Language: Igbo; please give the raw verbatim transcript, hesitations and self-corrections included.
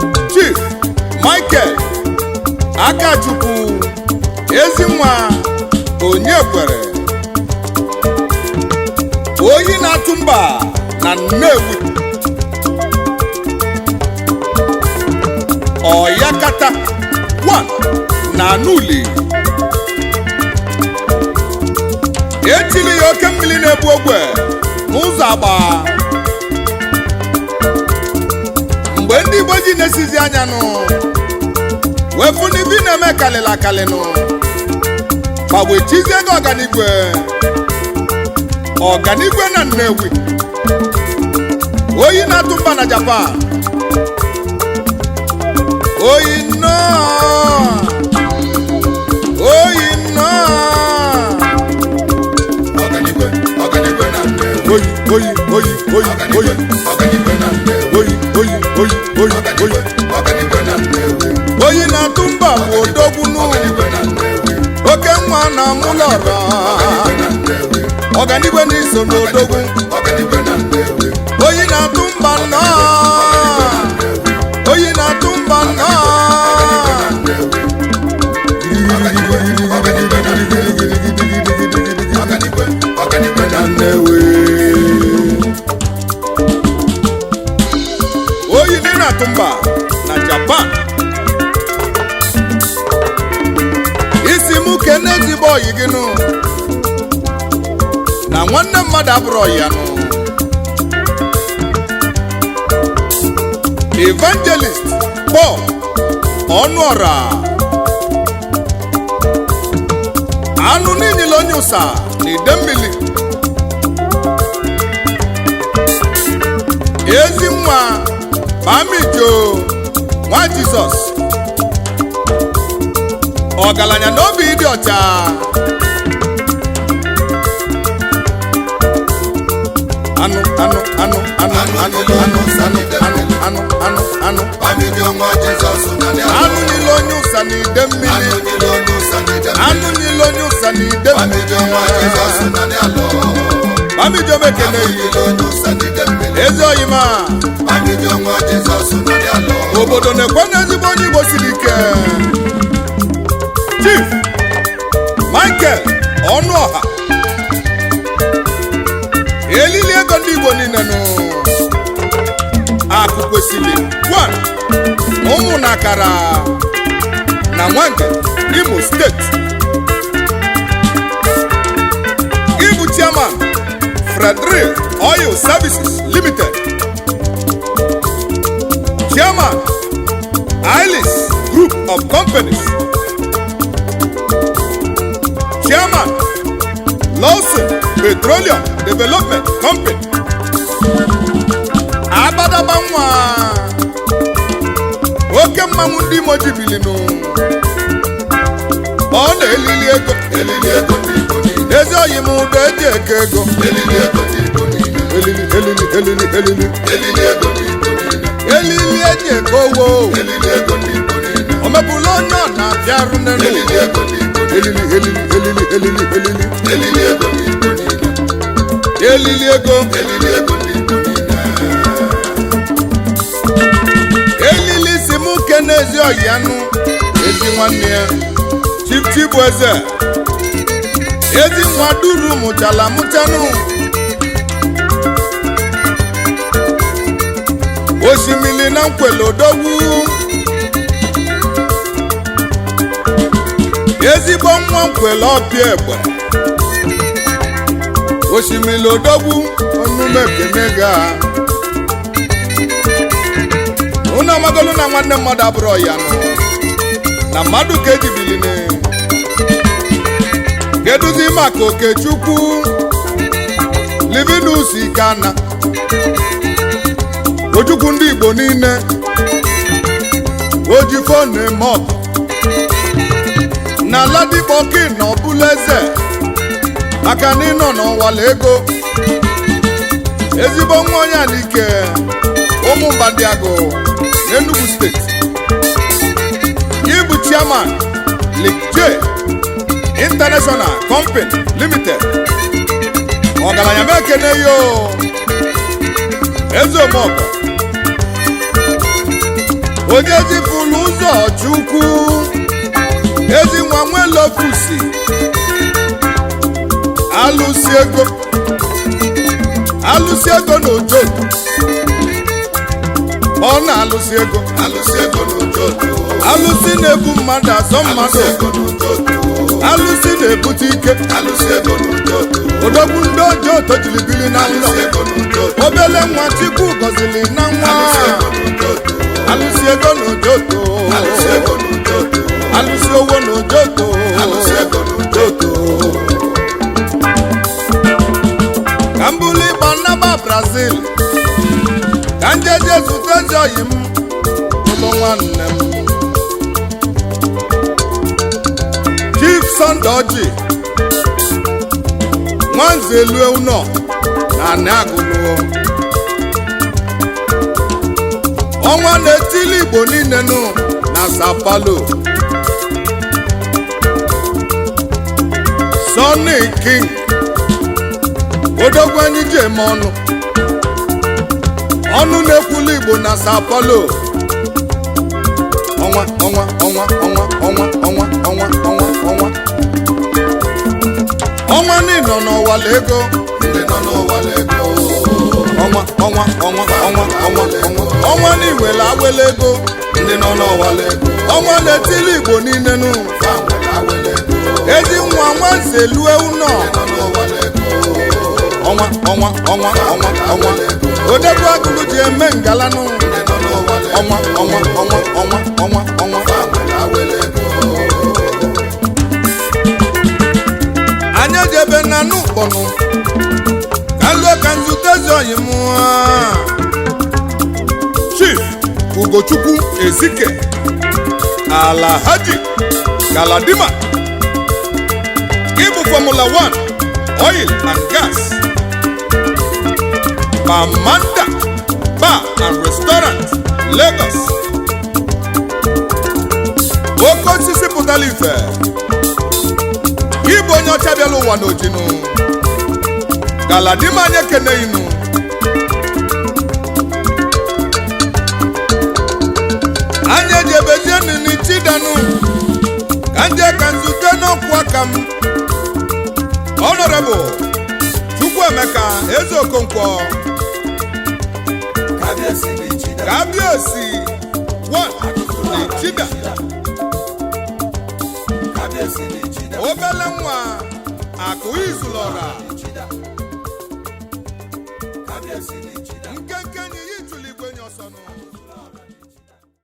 Chief Michael Akachukwu Ezinwa Onyekwere oyi na-atụ mba na Nnewi Oyakata one na Anuli etili ya oke mmiri na-ebu ogwe n'ụzọ agba mgbe ndị Igbo ji na-esizi anya nụ wefu n'ibi na-eme kalịla akalịnụ ma wee chizie ego ọganigwe ọganigwe na Nnewi oyi na-atụ mba na Japan oyi nọ oyi nọ ọganigwe ọganigwe na Nnewi oyi oyi oyi oyi oyi ọganigwe na Nnewi oyi oyi oyi oyi oyi ọganigwe na Nnewi oyi na-atụ mba bụ odogbunu oke nwa na mụlọrọ ọganigwe n'iso n'odogwu ọganigwe na Nnewi oyi na-atụ mba nnọọ oyi na-atụ mba nnọọ ọganigwe ọganigwe na Nnewi oyi dị na-atụ mba na Japan isi mụ kene ezigbo oyi gị nụ na nwanne mmadụ abụrụ oyi ya nụ Evangelist Paul Ọnụọra anụ niile onye ụsa na Idemmili ezi nwa Bamijo nwa Jizọs ọgaranya n'obi ịdị ọcha anụ anụ anụ anụ anụ anụ anụ anụ anụ anụ anụ Bamijo nwa Jizọs na ndị anụ niile onye ụsa na Idemmili anụ niile onye ụsa na Idemmili anụ niile onye ụsa na Bamijo nwa Jizọs Idemmili na ndị alọ Bamijo mekene anụ niile onye ụsa na Idemmili ezi oyima Bamijo nwa Jizọs na ndị alọ obodo na-ekwe n'ezigbo onye Igbo siri ike Chief Michael Ọnụọha elili ego ndị Igbo niile nụ akụ kwesịrị one ụmụ na akara na Nwange Imo steeti ịbụ chairman Frederick Oil Services Limited chairman Ailis Group of Companies chairman Lawson Petroleum Development Company Abadaba nwa oke mmanwụ ndị Imo jibilinu ọ na-elili ego elili ego ndị Igbo niile ezi oyi m ụdọ eji eke ego elili ego ndị Igbo niile elili elili elili elili elili ego ndị Igbo niile elili eji eke owo elili ego ndị Igbo niile o mepụla onye ọ na-abịarụ n'elu elili ego ndị Igbo niile elili elili elili elili elili elili ego ndị Igbo niile elili ego elili ego ndị Igbo niile elili si mụ kene ezi oyi anụ ezi nwanne ya Chief Chibueze ezi nwa duru mụchala mụchanụ osimiri na Nkwele odogwu ezigbo nwa Nkwele ọbịa egbe osimiri odogwu onume kene ga unu amagolu na nwanne mmadụ abụrụ ya nụ na mmadụ ka ejibiline keduzi maka Okechukwu Livinus Ikana Ojukwu ndị Igbo niile ojifone mọp na Ladipoki na Ọbụleze aka n'ịnọ n'ọwala ego ezigbo nwa onye alike ụmụ Mbadiagụ n'Enugu steeti ịbụ chairman Lake J International Company Limited ọgaranya m ekene yo eze omeọgọ onye jipụrụ ụzọ Chukwu ezi nwa Nwelokusi alụsi ego alụsi ego n'ojo ọ na-alụsi ego alụsị ego n'ụjọtụ alụsi na-ebu mmadụ azọ mmadụ ego n'ụjọtụ alụsi na-ebute ike alụsị ego n'ụjọtụ odogwu ndị ojo tojilibili na nlọ alụsị ego n'ụjọtụ obele nwa Chukwu gọzili na nwa alụsị ego n'ụjọtụ alụsi ego n'ojoto alụsị ego n'ụjọtụ alụsi owo n'ojoto alụsị ego n'ụjọtụ ka m bụrụ ịgba nnaba Brazil ka njeje zute ezi oyi m ụlọ nwanne m Chief Sunday Oji nwanze elue ụnọ na anị agụlụ ọnwa na-etili Igbo niile nụ na Sao Paulo Sonny King odogwu anyị ji eme ọnụ ọnụ na-ekwulu Igbo na Sao Paulo ọnwa ọnwa ọnwa ọnwa ọnwa ọnwa ọnwa ọnwa ọnwa ọnwa niile n'ọwala ego ndị nọ n'ụwa ego ọnwa ọnwa ọnwa ọnwa ọnwa ọnwa ọnwa n'iwele awele ego ndị nọ n'ụwa ego ọnwa na-etili Igbo niile nụ fa nwere awele ego ezi nwa nwanze elue ụnọ nọ n'ụwa ego ọnwa ọnwa ọnwa ọnwa ọnwa odogwu agụlụ ji eme ngalanụ ndị nọ n'ụwa ego ọnwa ọnwa ọnwa ọnwa ọnwa ọnwa fa nwere awele ego anyị ejebe na n'ụkpọnụ ka lụọ ka nzute ezi oyi m Chief Ugochukwu Ezike Alhaji Galadima ịbụ Formula one Oil and Gas Bamanda Bar and Restaurant Lagos oke osisi pụtara ife ịbụ onye ọcha bịala ụwa n'ojinu Galadima anyị ekeneghịnụ anyị ejebezie nini Chidanụ ka nje ka nzute n'ọkwụ aka m Honorable Chukwuemeka Eze Okonkwo ka bịa si n'Ichida ka abịa osi